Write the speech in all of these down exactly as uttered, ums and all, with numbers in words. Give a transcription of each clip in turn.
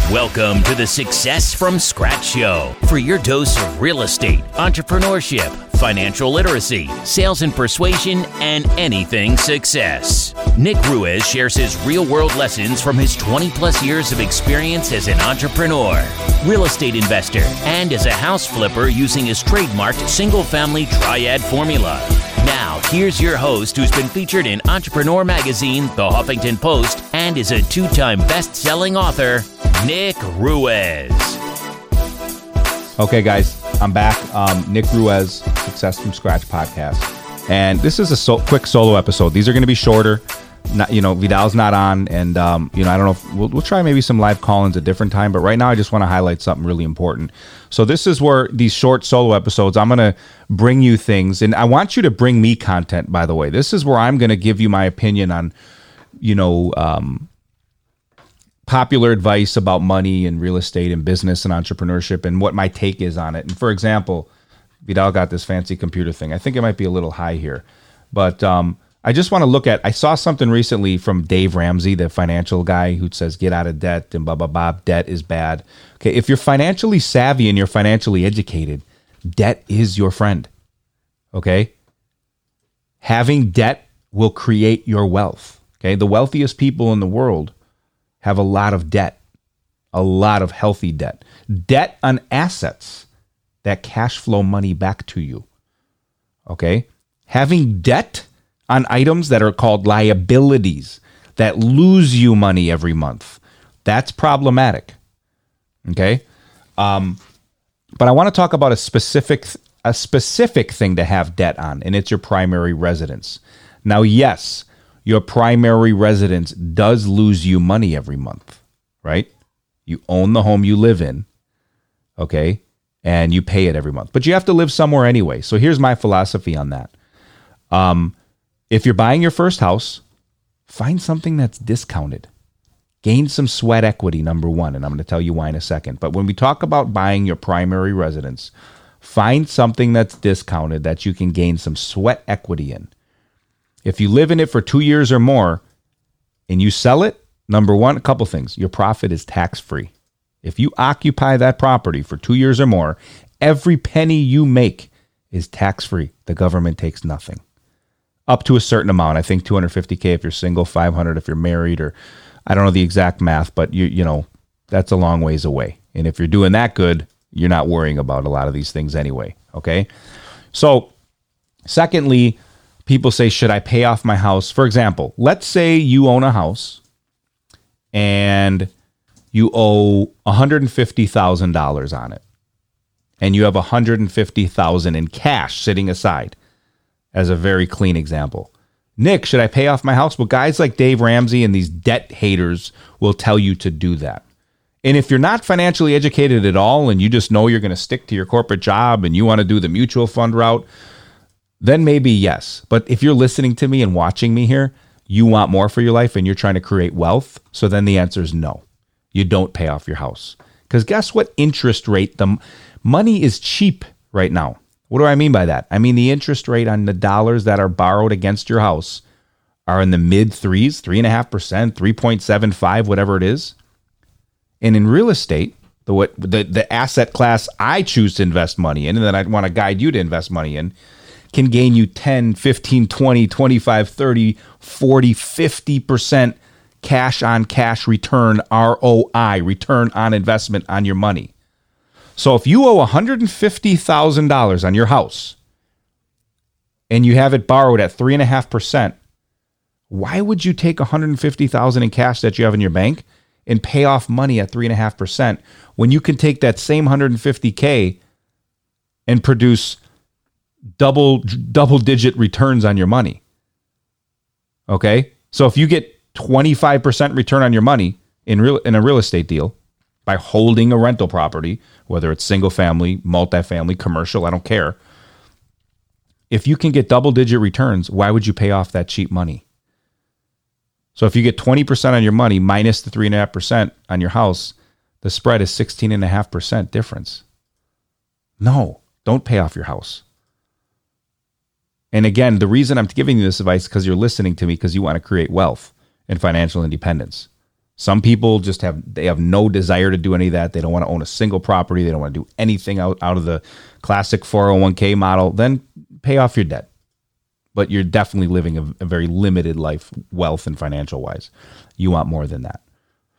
Welcome to the Success from Scratch Show for your dose of real estate, entrepreneurship, financial literacy, sales and persuasion, and anything success. Nick Ruiz shares his real-world lessons from his twenty plus years of experience as an entrepreneur, real estate investor, and as a house flipper using his trademarked single-family triad formula. Now, here's your host who's been featured in Entrepreneur Magazine, The Huffington Post, and is a two-time best-selling author, Nick Ruiz. Okay, guys, I'm back. Um, Nick Ruiz, Success from Scratch podcast. And this is a so- quick solo episode. These are going to be shorter. Not, you know, Vidal's not on. And, um, you know, I don't know if we'll, we'll try maybe some live call-ins a different time. But right now, I just want to highlight something really important. So this is where these short solo episodes, I'm going to bring you things. And I want you to bring me content, by the way. This is where I'm going to give you my opinion on, you know, um, popular advice about money and real estate and business and entrepreneurship and what my take is on it. And for example, Vidal got this fancy computer thing. I think it might be a little high here, but um, I just want to look at, I saw something recently from Dave Ramsey, the financial guy who says, get out of debt and blah, blah, blah. Debt is bad. Okay. If you're financially savvy and you're financially educated, debt is your friend. Okay. Having debt will create your wealth. Okay. The wealthiest people in the world have a lot of debt, a lot of healthy debt, debt on assets that cash flow money back to you. Okay. Having debt on items that are called liabilities that lose you money every month, that's problematic. Okay. Um, but I want to talk about a specific, a specific thing to have debt on, and it's your primary residence. Now, yes, your primary residence does lose you money every month, right? You own the home you live in, okay? And you pay it every month. But you have to live somewhere anyway. So here's my philosophy on that. Um, if you're buying your first house, find something that's discounted. Gain some sweat equity, number one. And I'm going to tell you why in a second. But when we talk about buying your primary residence, find something that's discounted that you can gain some sweat equity in. If you live in it for two years or more and you sell it, number one, a couple things. Your profit is tax-free. If you occupy that property for two years or more, every penny you make is tax-free. The government takes nothing. Up to a certain amount. I think two hundred fifty thousand if you're single, five hundred if you're married, or I don't know the exact math, but you you know, that's a long ways away. And if you're doing that good, you're not worrying about a lot of these things anyway. Okay. So secondly, people say, should I pay off my house? For example, let's say you own a house and you owe one hundred fifty thousand dollars on it. And you have one hundred fifty thousand dollars in cash sitting aside, as a very clean example. Nick, should I pay off my house? Well, guys like Dave Ramsey and these debt haters will tell you to do that. And if you're not financially educated at all and you just know you're going to stick to your corporate job and you want to do the mutual fund route, then maybe yes. But if you're listening to me and watching me here, you want more for your life and you're trying to create wealth, so then the answer is no. You don't pay off your house. Because guess what interest rate? The money is cheap right now. What do I mean by that? I mean the interest rate on the dollars that are borrowed against your house are in the mid threes, three point five percent, three point seven five, whatever it is. And in real estate, the, what, the, the asset class I choose to invest money in and that I want to guide you to invest money in, can gain you ten, fifteen, twenty, twenty-five, thirty, forty, fifty percent cash on cash return, R O I, return on investment on your money. So if you owe one hundred fifty thousand dollars on your house and you have it borrowed at three point five percent, why would you take one hundred fifty thousand dollars in cash that you have in your bank and pay off money at three point five percent when you can take that same one hundred fifty thousand and produce double double digit returns on your money? Okay? So if you get twenty-five percent return on your money in real in a real estate deal by holding a rental property, whether it's single family, multifamily, commercial, I don't care. If you can get double digit returns, why would you pay off that cheap money? So if you get twenty percent on your money minus the three point five percent on your house, the spread is sixteen point five percent difference. No, don't pay off your house. And again, the reason I'm giving you this advice is because you're listening to me because you want to create wealth and financial independence. Some people just have, they have no desire to do any of that. They don't want to own a single property. They don't want to do anything out, out of the classic four oh one k model. Then pay off your debt. But you're definitely living a, a very limited life, wealth and financial wise. You want more than that.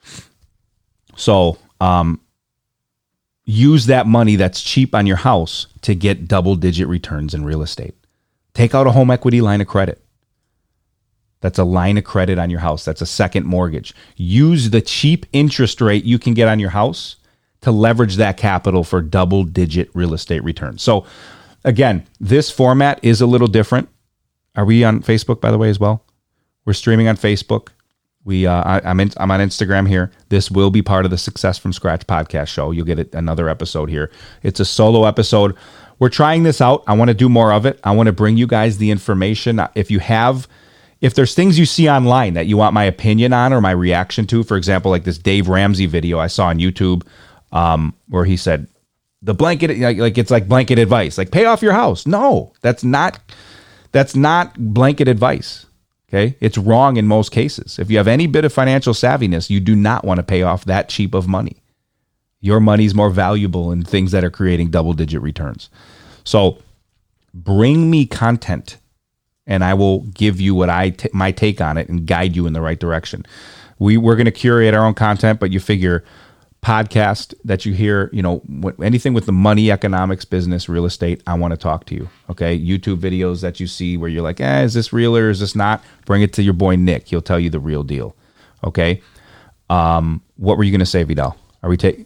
So um, use that money that's cheap on your house to get double digit returns in real estate. Take out a home equity line of credit. That's a line of credit on your house. That's a second mortgage. Use the cheap interest rate you can get on your house to leverage that capital for double digit real estate returns. So again, this format is a little different. Are we on Facebook, by the way, as well? We're streaming on Facebook. We, uh, I, I'm in, I'm on Instagram here. This will be part of the Success from Scratch podcast show. You'll get it, another episode here. It's a solo episode. We're trying this out. I want to do more of it. I want to bring you guys the information. If you have, if there's things you see online that you want my opinion on or my reaction to, for example, like this Dave Ramsey video I saw on YouTube, um, where he said the blanket, like, like it's like blanket advice, like pay off your house. No, that's not, that's not blanket advice. Okay. It's wrong in most cases. If you have any bit of financial savviness, you do not want to pay off that cheap of money. Your money's more valuable in things that are creating double digit returns. So bring me content and I will give you what I t- my take on it and guide you in the right direction. We, we're going to curate our own content, but you figure podcast that you hear, you know, anything with the money, economics, business, real estate, I want to talk to you. Okay. YouTube videos that you see where you're like, eh, is this real or is this not? Bring it to your boy, Nick. He'll tell you the real deal. Okay. Um, what were you going to say, Vidal? Are we taking,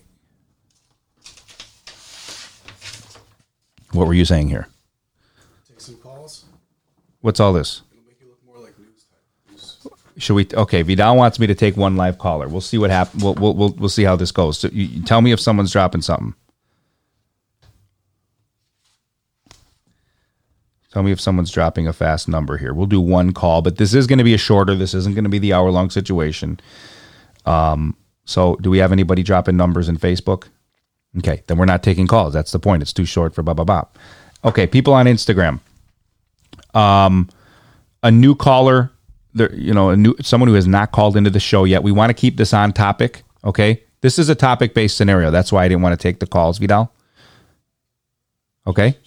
what were you saying here? Take some calls. What's all this? It'll make you look more like news type. News. Should we? Okay, Vidal wants me to take one live caller. We'll see what happens. We'll, we'll we'll we'll see how this goes. So you, you tell me if someone's dropping something. Tell me if someone's dropping a fast number here. We'll do one call, but this is going to be a shorter. This isn't going to be the hour long situation. Um. So, do we have anybody dropping numbers in Facebook? Okay, then we're not taking calls. That's the point. It's too short for blah blah blah. Okay, people on Instagram. Um, a new caller. There, you know, a new someone who has not called into the show yet. We want to keep this on topic. Okay, this is a topic-based scenario. That's why I didn't want to take the calls, Vidal. Okay,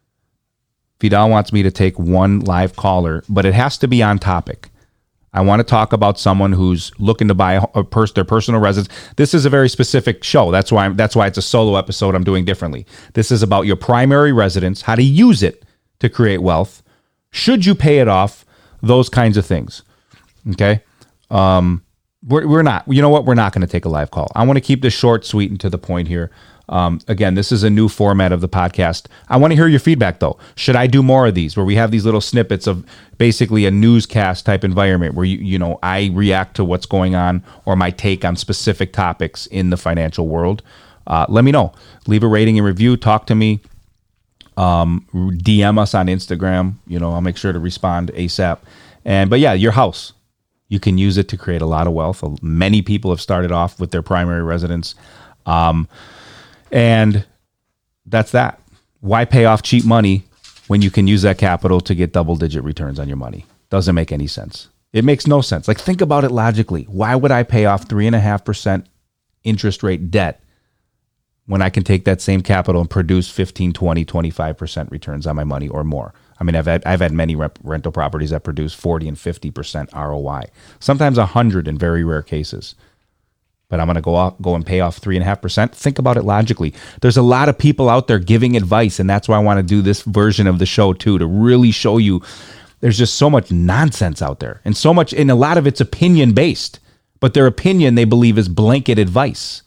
Vidal wants me to take one live caller, but it has to be on topic. I want to talk about someone who's looking to buy a, a pers- their personal residence. This is a very specific show. That's why I'm, that's why it's a solo episode. I'm doing differently. This is about your primary residence, how to use it to create wealth. Should you pay it off? Those kinds of things. Okay. Um, we're, we're not, you know what? We're not going to take a live call. I want to keep this short, sweet, and to the point here. Um, again, this is a new format of the podcast. I want to hear your feedback though. Should I do more of these where we have these little snippets of basically a newscast type environment where, you, you know, I react to what's going on or my take on specific topics in the financial world? Uh, let me know. Leave a rating and review. Talk to me. Um, D M us on Instagram. You know, I'll make sure to respond ASAP. And, but yeah, your house, you can use it to create a lot of wealth. Many people have started off with their primary residence. Um, and that's that. Why pay off cheap money when you can use that capital to get double digit returns on your money? Doesn't make any sense. It makes no sense. Like, think about it logically. Why would I pay off three and a half percent interest rate debt when I can take that same capital and produce fifteen, twenty, twenty-five percent returns on my money or more? I mean, I've had, I've had many rep- rental properties that produce forty and fifty percent R O I, sometimes one hundred in very rare cases. But I'm going to go off, go and pay off three and a half percent. Think about it logically. There's a lot of people out there giving advice, and that's why I want to do this version of the show too, to really show you there's just so much nonsense out there, and so much, and a lot of it's opinion based, but their opinion they believe is blanket advice.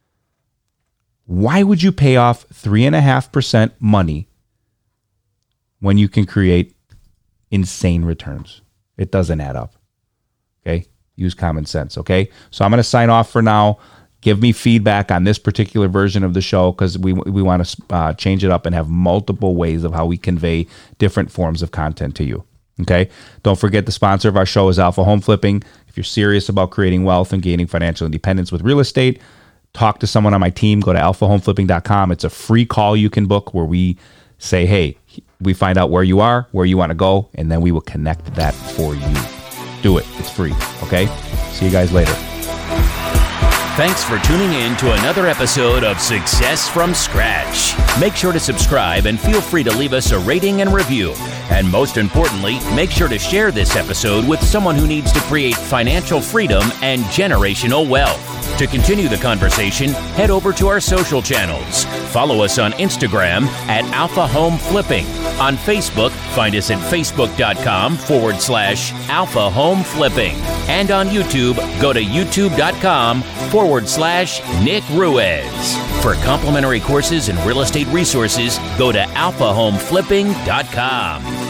Why would you pay off three and a half percent money when you can create insane returns? It doesn't add up. Okay. Use common sense, okay? So I'm going to sign off for now. Give me feedback on this particular version of the show because we we want to uh, change it up and have multiple ways of how we convey different forms of content to you, okay? Don't forget the sponsor of our show is Alpha Home Flipping. If you're serious about creating wealth and gaining financial independence with real estate, talk to someone on my team. Go to alpha home flipping dot com. It's a free call you can book where we say, hey, we find out where you are, where you want to go, and then we will connect that for you. Do it. It's free. Okay? See you guys later. Thanks for tuning in to another episode of Success from Scratch. Make sure to subscribe and feel free to leave us a rating and review. And most importantly, make sure to share this episode with someone who needs to create financial freedom and generational wealth. To continue the conversation, head over to our social channels. Follow us on Instagram at Alpha Home Flipping. On Facebook, find us at facebook.com forward slash Alpha Home Flipping. And on YouTube, go to youtube.com forward slash Nick Ruiz. For complimentary courses and real estate resources, go to alpha home flipping dot com.